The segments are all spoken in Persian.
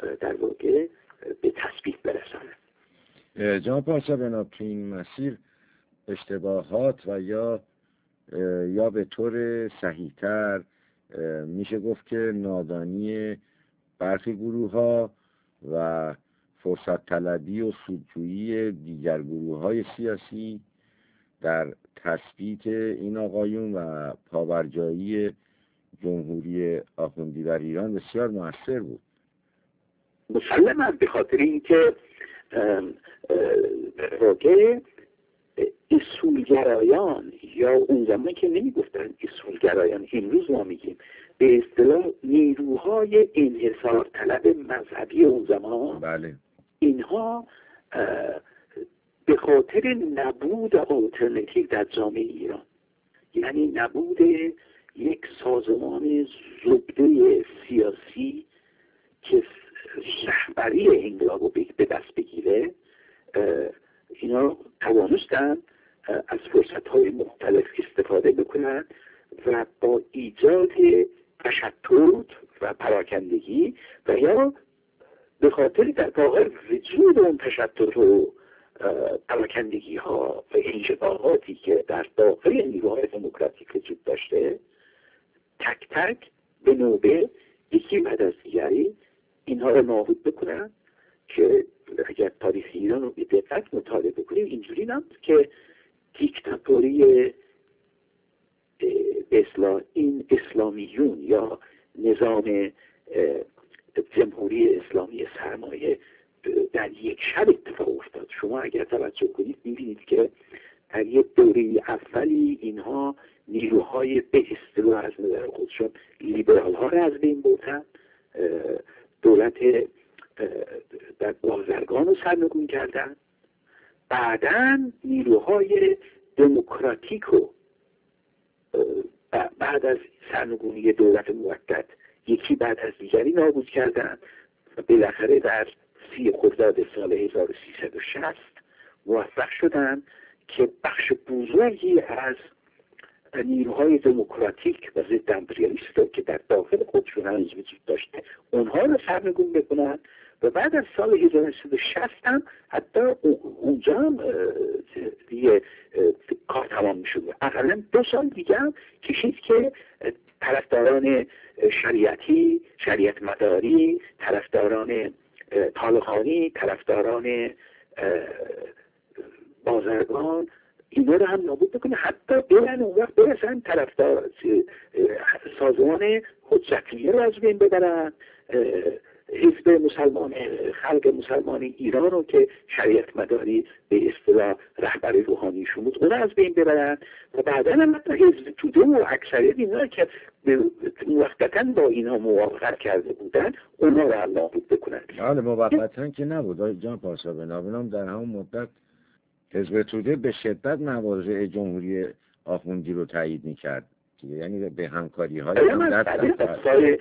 در واقع به تثبیت برسانند. جناب پارسا بنا تو این مسیر اشتباهات و یا به طور صحیح‌تر میشه گفت که نادانی برخی گروه‌ها و فرصت طلبی و سودجویی دیگر گروه‌های سیاسی در تثبیت این آقایون و پابرجایی جمهوری آخوندی در ایران بسیار مؤثر بود. مسلماً به خاطر اینکه واقع اصولگرایان یا اون زمان که نمیگفتن اصولگرایان، امروز ما میگیم به اصطلاح نیروهای انحصار طلب مذهبی اون زمان، بله. اینها به خاطر نبود آلترناتیو در جامعه ایران، یعنی نبود یک سازمان زبده سیاسی که رهبری انقلاب رو به دست بگیره، اینا توانستن از فرصت‌های مختلف استفاده بکنن و با ایجاد تشتت و پراکندگی و یا به خاطر در واقع وجود اون تشتت و پراکندگی ها و انشقاقاتی که در داخل نیروهای دموکراتیک وجود داشته، تک تک به نوبه یکی بعد از دیگری اینها رو نابود بکنن که اگر تاریخ ایران رو به دقت مطالعه بکنیم اینجوری نبود که دیکتاتوری این اسلامیون یا نظام جمهوری اسلامی سرمایه در یک شب اتفاق افتاد. شما اگر توجه کنید می‌بینید که در یک دوره اولی اینها نیروهای به اصطلاح از نظر خودشون لیبرال ها را از بین بردن، دولت در بازرگان رو سرنگون کردن، بعداً نیروهای دموکراتیک رو بعد از سرنگونی دولت موقت یکی بعد از دیگری نابود کردن و بالاخره در 30 خرداد سال 1360 موفق شدن که بخش بزرگی از نیروهای دموکراتیک و ضد امپریالیست که در داخل خودشون هنوز وجود داشته اونها رو سرنگون بکنن و بعد از سال 1360 هم حتی اونجا هم دیگه کار تمام میشد. اقلا 2 سال دیگه هم کشید که طرفداران شریعتی، شریعت مداری، طرفداران طالقانی، طرفداران بازرگان اینا رو هم نابود بکنه، حتی برن اون وقت برسن طرفدار سازمان حجتیه رو از بین ببرن، حزب مسلمان خلق مسلمان ایران رو که شریعت مداری به اصطلاح رهبر روحانیشون بود اون رو از بین ببرن و بعدا هم حتی حزب توده و اکثریت اینا که موقتا با اینا موافقت کرده بودن اونا رو هم نابود بکنن. حالا موقتا که نبود جان پارسا بنابراین در همون مدت حزب توده به شدت مواضع جمهوری آخوندی رو تایید می‌کرد، یعنی به همکاری‌های سال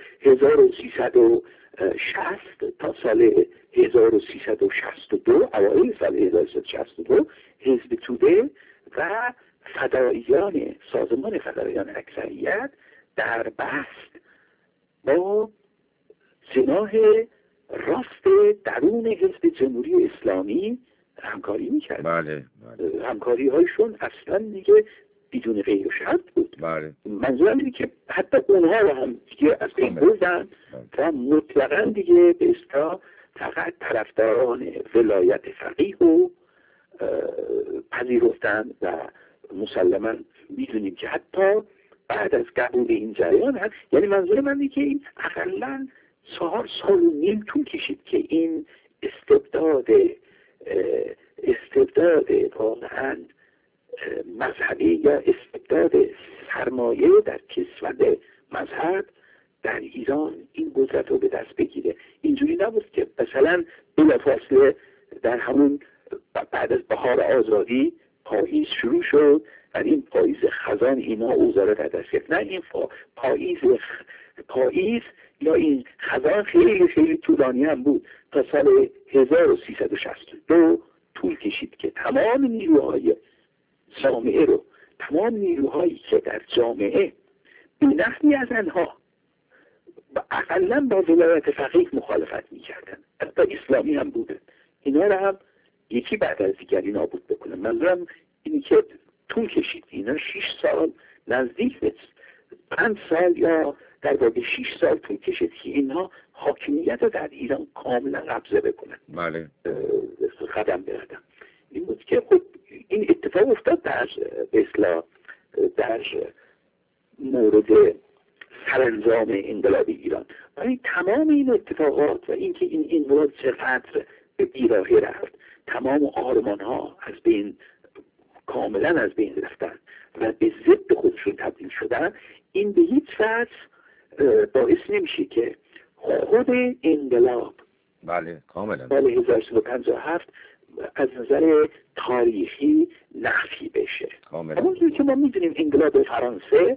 1360 تا سال 1362 اوایل سال 1362 حزب توده و فداییان سازمان فداییان اکثریت در بست با جناح راست درون حزب جمهوری اسلامی همکاری میکرد. بله. همکاری هایشون اصلا دیگه بدون غیر و شرط بود. بله. منظورم اینه که حتی اونها رو هم دیگه از بین بردن و مطلقا دیگه به اصطلاح فقط طرفداران ولایت فقیه رو پذیرفتن و مسلما میدونیم که حتی بعد از قبول این جریان هست، یعنی منظور من اینه که این اقلا 4 سال و نیم طول کشید که این استبداد واقعا مذهبی یا استبداد سرمایه در کسوت مذهب در ایران این قدرت رو به دست بگیره. اینجوری نبود که مثلا بلافاصله در همون بعد از بهار آزادی پاییز شروع شد و این پاییز خزان اینا اوزاره در دست گرفت. نه، این پاییز یا این خزان خیلی خیلی طولانی هم بود. تا سال 1362 طول کشید که تمام نیروهای جامعه رو، تمام نیروهایی که در جامعه به نحوی از آنها اقلا با ولایت فقیه مخالفت میکردن، حتی اسلامی هم بودن. اینا رو هم یکی بعد از دیگری نابود بکنن. منظورم اینی که طول کشید، اینا 6 سال نزدیک به 5 سال یا در واقع 6 سال طول کشید که اینها حاکمیت رو در ایران کاملا قبضه بکنن. بله. قدم بردن. این بود که خب این اتفاق افتاد در اصلاح در مورد سرانجام انقلاب ایران. ولی تمام این اتفاقات و اینکه این انقلاب چقدر به بیراهه رفت، تمام آرمان ها از بین کاملا از بین رفتن و به ضد خودشون تبدیل شدن، این به هیچ وجه باعث نمیشه که خود انقلاب بله کاملا سال 1357 از نظر تاریخی نفی بشه. همونجوری که ما میدونیم انقلاب فرانسه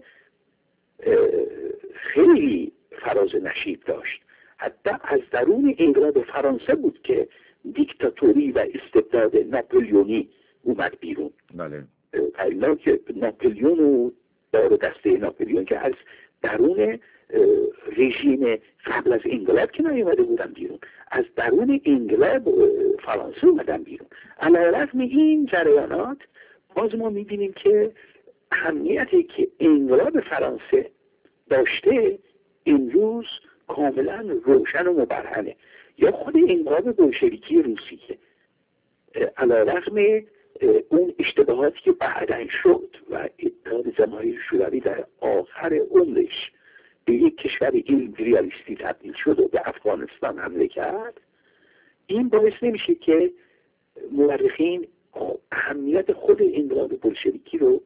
خیلی فراز و نشیب داشت، حتی از درون انقلاب فرانسه بود که دیکتاتوری و استبداد ناپلیونی اومد بیرون. بله. اینا که ناپلیون و دار دسته ناپلیون که از درون رژیم قبل از انقلاب که نیومده بودن بیرون، از درون انقلاب فرانسه اومدن بیرون. علیرغم این جریانات باز ما میبینیم که اهمیتی که انقلاب فرانسه داشته امروز کاملا روشن و مبرهنه. یا خود انقلاب بولشویکی روسیه، علیرغم اون اشتباهاتی که بعداً شد و اتحاد جماهیر شوروی در آخر عمرش به یک کشور ایمپریالیستی تبدیل شد و به افغانستان حمله کرد، این باعث نمیشه که مورخین اهمیت خود انقلاب بولشویکی رو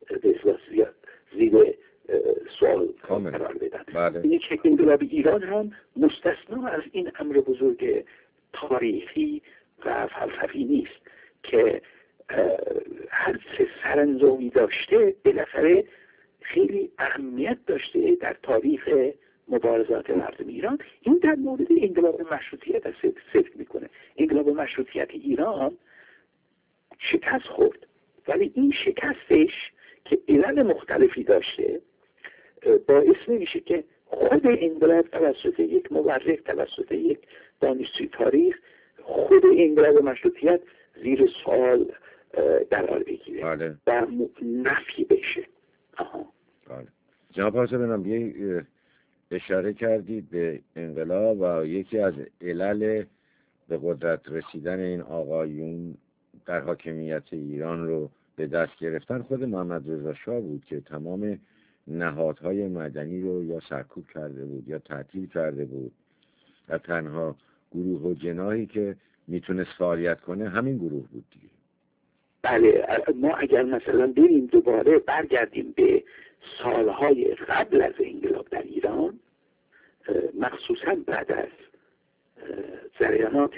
زیر سوال قرار بدن. بله. اینه که انقلاب ایران هم مستثنا از این امر بزرگ تاریخی و فلسفی نیست که هر چه سرانجامی داشته بالاخره خیلی اهمیت داشته در تاریخ مبارزات مردم ایران. این در مورد انقلاب مشروطیت صدق میکنه. انقلاب مشروطیت ایران شکست خورد، ولی این شکستش که علل مختلفی داشته باعث نمیشه که خود انقلاب توسط یک مورخ، توسط یک دانشجوی تاریخ، خود انقلاب مشروطیت زیر سوال قرار بگیره. بله. و نفی بشه. بله. جناب پاسه بنام اشاره کردید به انقلاب و یکی از علل به قدرت رسیدن این آقایون در حاکمیت ایران رو به دست گرفتن خود محمد رضا شاه بود که تمام نهادهای مدنی رو یا سرکوب کرده بود یا تعطیل کرده بود و تنها گروه و جناحی که میتونست فعالیت کنه همین گروه بود دیگه. بله. ما اگر مثلا بریم دوباره برگردیم به سالهای قبل از انقلاب در ایران، مخصوصا بعد از جریانات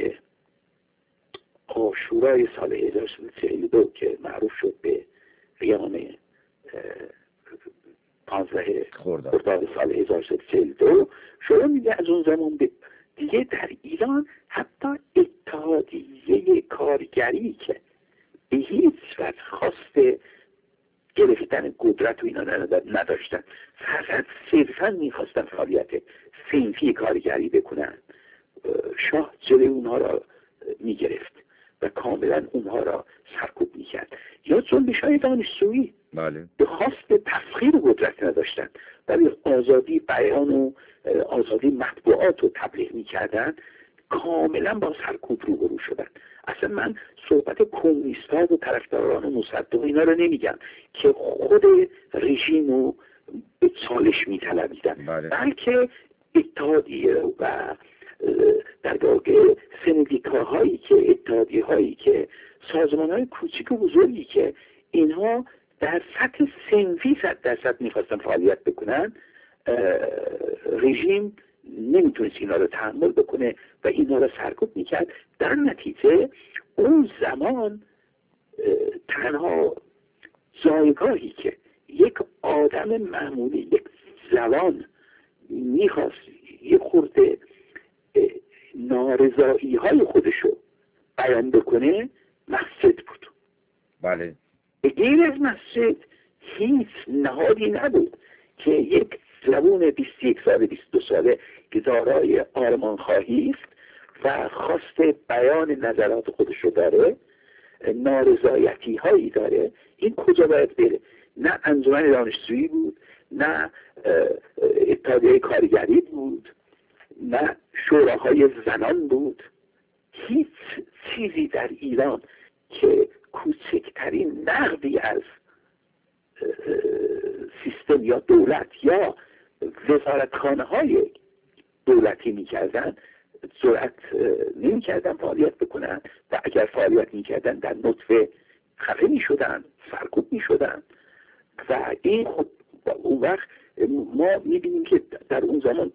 عاشورای سال 1342 که معروف شد به قیام 15 خرداد سال 1342، شما میگه از اون زمان به دیگه در ایران حتی اتحادیه کارگری که به هیچ وجه خواست گرفتن قدرت و اینا نداشتن، فقط صرفا میخواستن فعالیت صنفی کارگری بکنن، شاه جلوی اونها را میگرفت و کاملا اونها را سرکوب میکرد. یا جنبش‌های دانشجویی به خواست تفخیر قدرت نداشتن، ولی آزادی بیان و آزادی مطبوعات رو تبلیغ میکردن، کاملا با سرکوب روبرو شدن. اصلا من صحبت کمونیست‌ها و طرفداران مصدق اینا رو نمیگم که خود رژیم رو به چالش میطلبیدن، بلکه اتحادیه و در واقع سندیکاهایی که اتحادیه‌هایی که سازمان‌های کوچیک و بزرگی که اینها در سطح صنفی 100% میخواستن فعالیت بکنن، رژیم نمیتونست اینا رو تحمل بکنه و اینا رو سرکوب میکرد. در نتیجه اون زمان تنها جایگاهی که یک آدم معمولی، یک جوان میخواست یک خورده نارضایی های خودشو بیان بکنه، مسجد بود. بله. به غیر از مسجد هیچ نهادی نبود که یک جوان 21 ساله 22 ساله که دارای آرمان خواهی است و خواست بیان نظرات خودش رو داره، نارضایتی هایی داره، این کجا باید بره؟ نه انجمن دانشجویی بود، نه اتحادیه کارگری بود، نه شوراهای زنان بود. هیچ چیزی در ایران که کوچکترین نقدی از سیستم یا دولت یا وزارتخانه های دولتی میکردن جرأت نمیکردن فعالیت بکنن و اگر فعالیت میکردن در نطفه خفه میشدن، سرکوب میشدن. و این خب اون وقت ما میبینیم که در اون زمان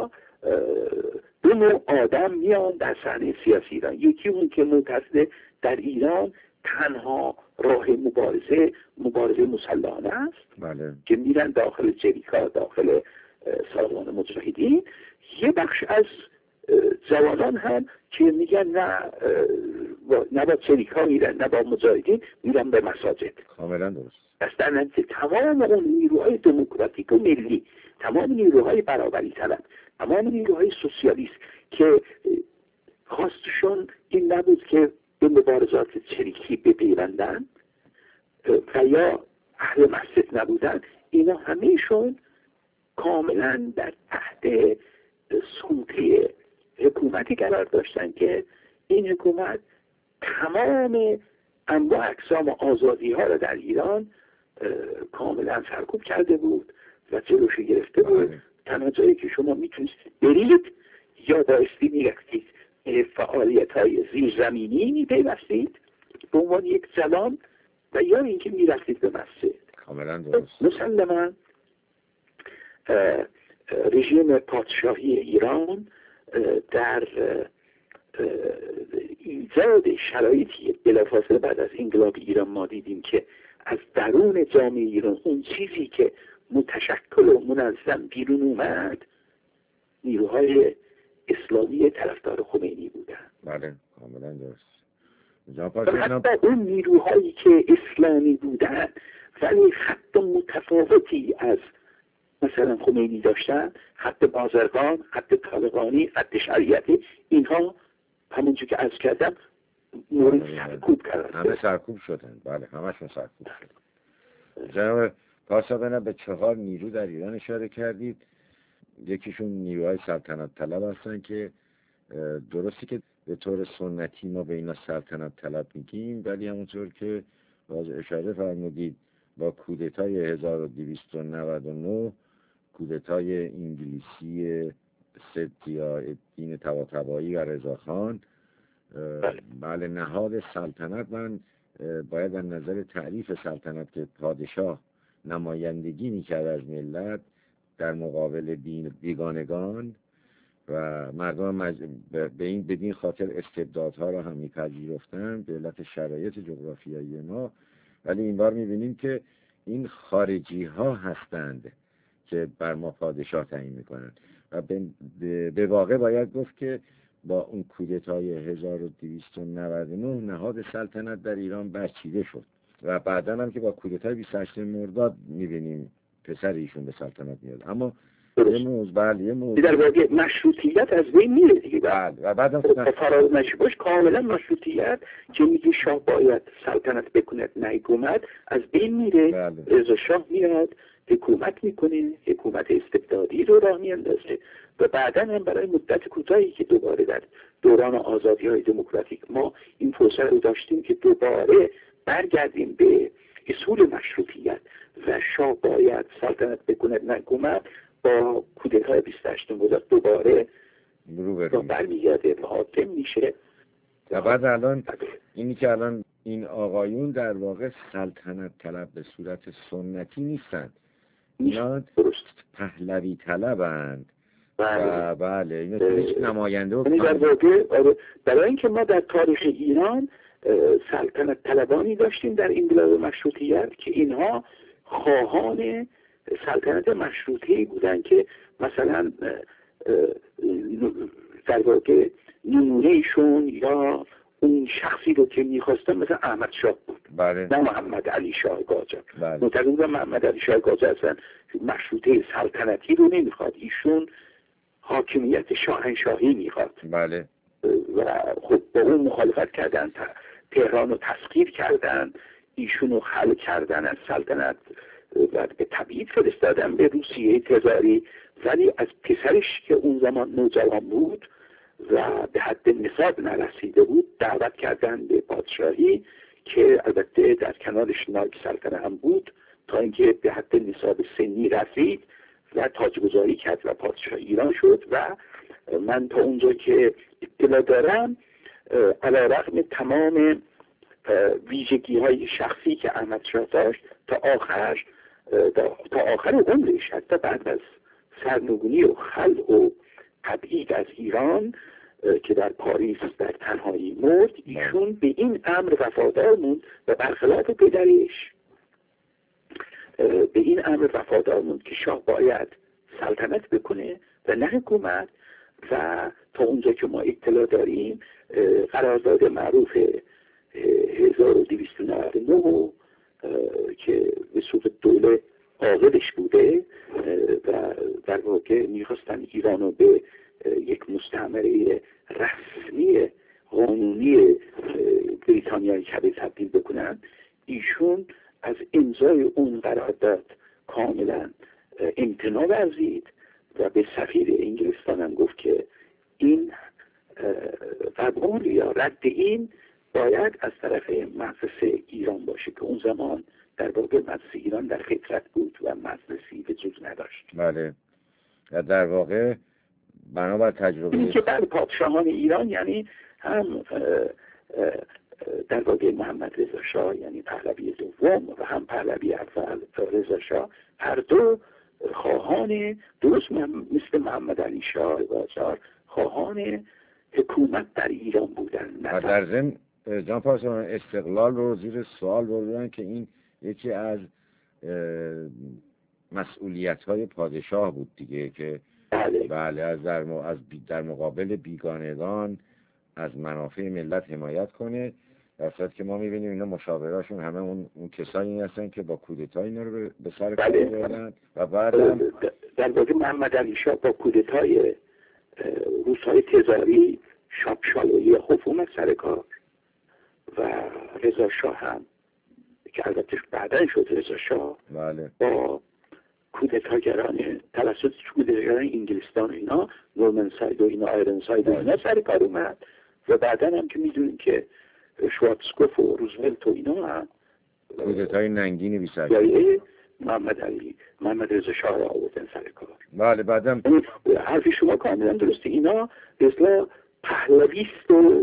دو نوع آدم میان در صحنه سیاسی ایران. یکی اون که معتقده در ایران تنها راه مبارزه مسلحانه است، بله. که میرن داخل جریکا، داخل سازمان مجاهدین. یه بخش از جوانان هم که میگن نه با جریکا میرن نه با مجاهدین، میرن به مساجد. کاملا درست. در نتیجه تمام اون نیروهای دموکراتیک و ملی، تمام نیروهای برابری طلب، تمام نیروهای سوسیالیست که خواستشون این نبود که به مبارزات چریکی بپیوندن و یا اهل مسجد نبودن، اینا همهشون کاملا در تحت سلطه حکومتی قرار داشتن که این حکومت تمام انواع اقسام آزادی ها را در ایران کاملا سرکوب کرده بود و جلوش گرفته بود. تنها جایی که شما میتونستید برید یا بایستی میرفتید فعالیت های زیرزمینی میپیوستید به عنوان یک جوان و یا اینکه میرفتید به مسجد. کاملا درست. مسلما رژیم پادشاهی ایران در ایجاد شرایطی بلافاصله بعد از انقلاب ایران ما دیدیم که از درون جامعه ایران اون چیزی که متشکل و منظم بیرون اومد نیروهای اسلامی طرفدار خمینی بودن. بله کاملا درست. حتی اون نیروهایی که اسلامی بودن ولی خط متفاوتی از مثلا خمینی داشتن، خط بازرگان، خط طالقانی، خط شریعتی، اینها همونجور که عرض کردم مورد سرکوب قرار همه سرکوب شدن. بله همشون سرکوب شدن. جناب پاسبانه به 4 نیرو در ایران اشاره کردید. یکیشون نیروهای سلطنت طلب هستن که درستی که به طور سنتی ما به اینا سلطنت طلب میگیم، ولی همونطور که باز اشاره فرمودید با کودتای 1299 کودتای انگلیسی ضیاءالدین طباطبایی و رضاخان، بله نهاد سلطنت من باید از نظر تعریف سلطنت که پادشاه نمایندگی میکرد از ملت در مقابل بیگانگان و مردم بدین خاطر استبدادها را هم میپذیرفتن به علت شرایط جغرافیایی ما. ولی این بار میبینیم که این خارجی ها هستند که بر ما پادشاه تعیین میکنن و به واقع باید گفت که با اون کودتای 1299 نهاد سلطنت در ایران برچیده شد و بعدا هم که با کودتای 28 مرداد میبینیم پسر ایشون به سلطنت میاد. اما یه موضوع در واقع مشروطیت از بین میره دیگه. بله و بعدم فراز نشباش کاملا مشروطیت که میگه شاه باید سلطنت بکند نه حکومت از بین میره. رضا شاه میاد حکومت میکنه، حکومت استبدادی رو راه میاندازه و بعدا هم برای مدت کوتاهی که دوباره در دوران آزادی های دموکراتیک ما این فرصت رو داشتیم که دوباره برگردیم به اصول مشروطیت و شاه باید سلطنت بکند نه حکومت، با کودتای 28 مرداد دوباره برمیگرده و حاکم میشه. و بعد الان اینی که الان این آقایون در واقع سلطنت طلب به صورت سنتی نیستند، اینا پهلوی طلبند. بله بله اینا هیچ نماینده و در واقع برای اینکه ما در تاریخ ایران سلطنت طلبانی داشتیم در انقلاب مشروطیت که اینها خواهان سلطنت مشروطه‌ای بودن که مثلا در واقع نمونهشون یا اون شخصی رو که میخواستن مثلا احمد شاه بود، بله. نه محمد علی شاه قاجار. بله. معتقد بودن محمد علی شاه قاجار اصلا مشروطه سلطنتی رو نمیخواد، ایشون حاکمیت شاهنشاهی میخواد. بله. و خب با اون مخالفت کردن، تهران رو تسخیر کردن، ایشون رو خلع کردن از سلطنت و به تبعید فرستادن به روسیه تزاری. ولی از پسرش که اون زمان نوجوان بود و به حد نصاب نرسیده بود دعوت کردن به پادشاهی که البته در کنارش نایب سلطنه هم بود تا اینکه به حد نصاب سنی رسید و تاجگذاری کرد و پادشاه ایران شد. و من تا اونجا که اطلاع دارم علیرغم تمام ویژگی های شخصی که احمد شاه داشت تا آخر عمرش، حتی بعد از سرنگونی و خلع و تبعید از ایران که در پاریس در تنهایی مرد، ایشون به این امر وفادار موند و برخلاف پدرش به این امر وفادار موند که شاه باید سلطنت بکنه و نه حکومت. و تا اونجا که ما اطلاع داریم قرارداد معروف 1299 که به سوی دوله عاقلش بوده و در واقع میخواستن ایران رو به یک مستعمره رسمی قانونی بریتانیای کبیر تبدیل بکنن، ایشون از امضای اون قرارداد کاملا امتناع ورزید و به سفیر انگلستان هم گفت که این قبول یا رد این باید از طرف مجلس ایران باشه که اون زمان در واقع مجلس ایران در فترت بود و مجلسی وجود نداشت. بله. در واقع بنابر تجربه این که بعد پادشاهان ایران یعنی هم در واقع محمد رضا شاه یعنی پهلوی دوم و هم پهلوی اول رضا شاه هر دو خواهان درست مثل محمد علی شاه قاجار خواهان حکومت در ایران بودن. و در ضمن جان پاسبان استقلال رو زیر سوال بردن که این یکی از مسئولیت‌های پادشاه بود دیگه که بله از در مقابل بیگانگان از منافع ملت حمایت کنه، در صورتی که ما می‌بینیم اینا مشاوراشون همه اون کسایی هستن که با کودتا اینا رو به سر کار بردن. و بعدم در واقع محمد علی شاه با کودتای روس‌های تزاری شاپشالویی حکومت سر کار و رضا شاه هم که البته بعداً شد رضا شاه بله. با کودتاگران توسط کودتاگران انگلستان و اینا نورمن ساید و اینا آیرن ساید و اینا سر کار اومد و بعداً هم که میدونیم که شوارتزکوف و روزولت و اینا هم کودتای ننگینی بی سر محمد رضا شاه را آوردن سر کار. بله. بعدم حرف شما کاملا درسته، اینا به اصطلاح پهلویست و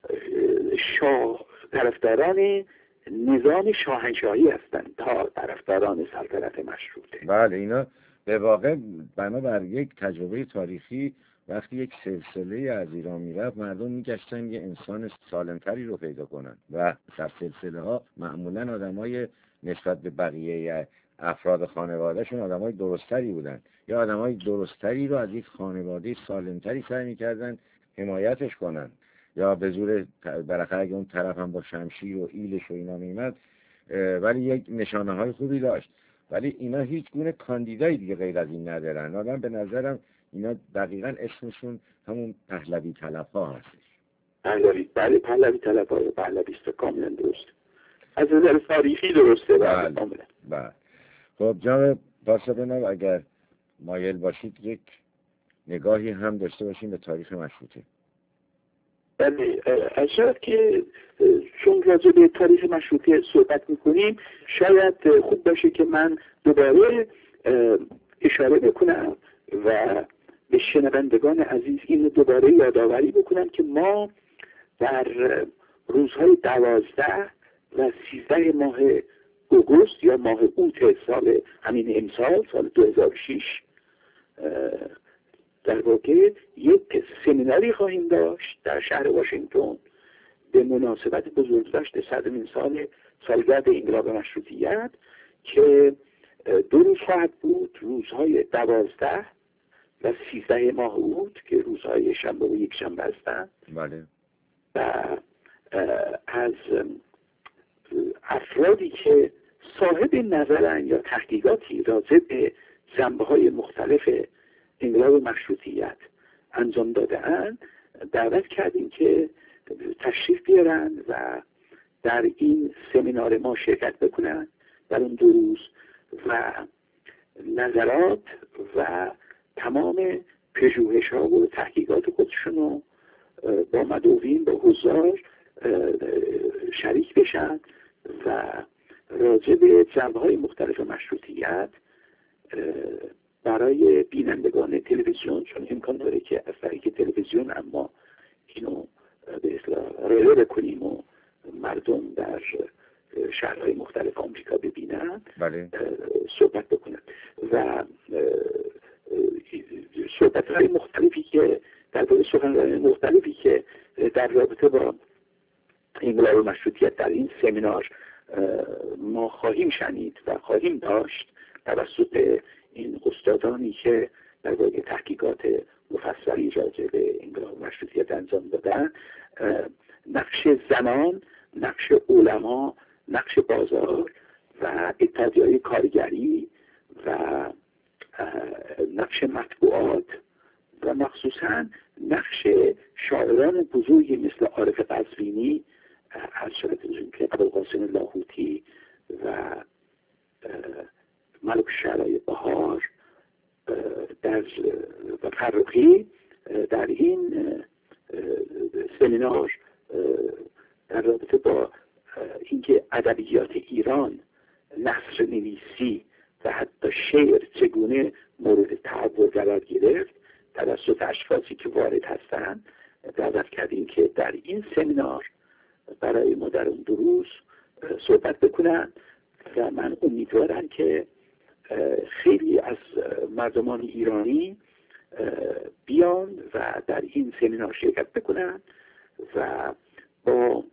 شاه طرفداران نظام شاهنشاهی هستند تا طرفداران سلطنت مشروطه. بله. اینا به واقع بنابر یک تجربه تاریخی وقتی یک سلسله از ایران میرفت مردم میگشتن یه انسان سالمتری رو پیدا کنن و در سلسله ها معمولا آدمای نسبت به بقیه افراد خانوادهشون آدمای درستری بودن یا آدمای درستری رو از یک خانواده سالمتری سعی میکردن حمایتش کنن یا به زور بالاخره اگه اون طرف هم با شمشیر و ایلش و اینا میمد ولی یک نشانه های خوبی داشت. ولی اینا هیچ گونه کاندیدایی دیگه غیر از این ندارن. آدم به نظرم اینا دقیقاً اسمشون همون پهلوی طلب‌ها هستش. بله پهلوی طلب‌ها یا پهلویست کاملا درست. از نظر تاریخی درسته. بله. بله. خب جناب پاسبانو اگر مایل باشید یک نگاهی هم داشته باشیم به تاریخ مشروطه. بله. شاید که چون راجع به تاریخ مشروطه صحبت میکنیم شاید خوب باشه که من دوباره اشاره بکنم و به شنوندگان عزیز این دوباره یادآوری بکنم که ما در روزهای 12 و 13 ماه اوگوست یا ماه اوت سال همین امسال سال 2006 در واقع یک سمیناری خواهیم داشت در شهر واشنگتن به مناسبت بزرگداشت 100 سالگرد انقلاب مشروطیت که 2 روز خواهد بود، روزهای 12 و 13 ماه اوت که روزهای شنبه و یک شنبه هستند. بله. و از افرادی که صاحب نظرن یا تحقیقاتی راجع به جنبه‌های مختلف انقلاب مشروطیت انجام داده‌اند دعوت کردیم که تشریف بیارن و در این سمینار ما شرکت بکنن در اون 2 روز و نظرات و تمام پژوهش‌ها و تحقیقات خودشون رو با مدعوین با حضار شریک بشن و راجع به جنبه‌های مختلف مشروطیت برای بینندگان تلویزیون، چون امکان داره که از طریق تلویزیون اما اینو به اصطلاح ریله بکنیم و مردم در شهرهای مختلف آمریکا ببینن، بله. صحبت بکنن و صحبت‌های مختلفی که درباره سخنرانی مختلفی که در رابطه با انقلاب مشروطیت در این سمینار ما خواهیم شنید و خواهیم داشت توسط این استادانی که درباره تحقیقات مفصلی راجع به انقلاب مشروطیت انجام دادن، نقش زنان، نقش علما، نقش بازار و اتحادیه‌های کارگری و نقش مطبوعات و مخصوصا نقش شاعران بزرگی مثل عارف قزوینی، حضرت که ابوالقاسم لاهوتی و ملک شعرهای بهار و فرخی در این سمینار در رابطه با اینکه ادبیات ایران، نثر نویسی و حتی شعر چگونه مورد تحول قرار گرفت توسط اشخاصی که وارد هستند دعوت کردیم که در این سمینار برای ما در اون 2 روز صحبت بکنن و من امیدوارم که خیلی از مردمان ایرانی بیان و در این سمینار شرکت بکنن و با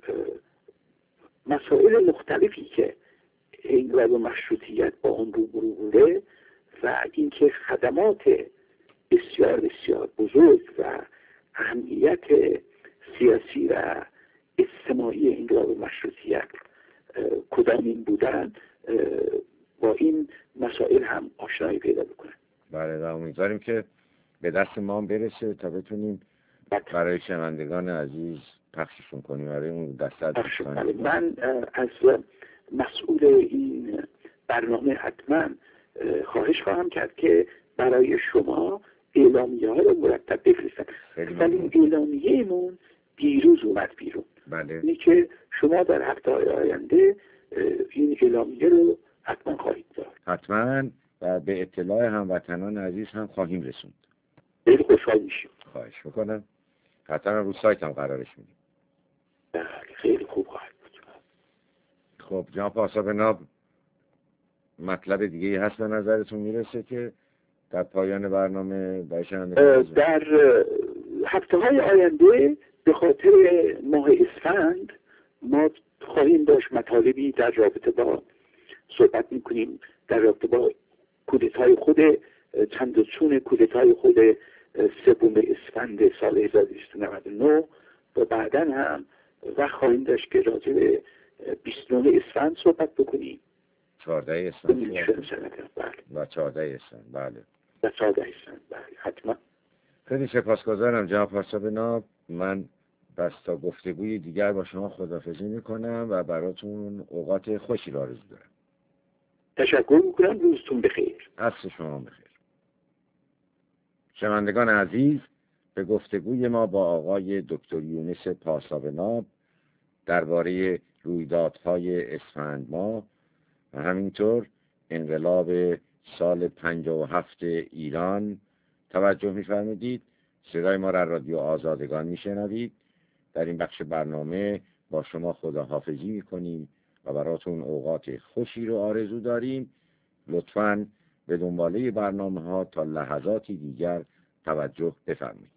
مسائل مختلفی که انقلاب مشروطیت با اون روبرو بوده و اینکه خدمات بسیار بسیار بزرگ و اهمیت سیاسی و اجتماعی انقلاب مشروطیت کدامین بودن، با این مسائل هم آشنایی پیدا بکنن. بله، و امیدواریم که به دست ما هم برسه تا بتونیم برای شنوندگان عزیز پخششون کنیم. برای اون دستت من از مسئول این برنامه حتما خواهش خواهم کرد که برای شما اعلامیه ها رو مرتب بفرستن. ولی این اعلامیه‌مون دیروز اومد بیرون. بله. اینی که شما در هفته‌های آینده این اعلامیه رو حتما خواهید داد. حتما، و به اطلاع هموطنان عزیز هم خواهیم رسوند. خیلی خوشحال میشیم. خواهش میکنم. حتما رو سایت هم قرارش میدیم. بله، خیلی خوب خواهد بود. خب جناب پارسا ناب، مطلب دیگه هست به نظرتون میرسه که در پایان برنامه در هفته‌های آینده به خاطر ماه اسفند ما خواهیم داشت مطالبی در رابطه با صحبت میکنیم در رابطه با کودتای خود چند و چون کودتای خود 3 اسفند سال 1299 و بعداً هم وقت خواهیم داشت که راجع به 29 اسفند صحبت بکنیم. 14 اسفند بله. و 14 اسفند. بله. و 14 اسفند. بله، حتما. خیلی سپاسگزارم جناب پارسا ناب. من بس تا گفتگوی دیگر با شما خداحافظی میکنم و براتون اوقات خوشی را آرزو دارم. تشکر میکنم. روزتون بخیر. عصر شما بخیر. شنوندگان عزیز، به گفتگوی ما با آقای دکتر یونس پارسا درباره رویدادهای اسفند ماه و همینطور انقلاب سال 57 ایران توجه می‌فرمایید. صدای ما را رادیو آزادگان میشنوید. در این بخش برنامه با شما خداحافظی میکنیم و براتون اوقات خوشی رو آرزو داریم. لطفاً به دنباله برنامه ها تا لحظاتی دیگر توجه بفرمایید.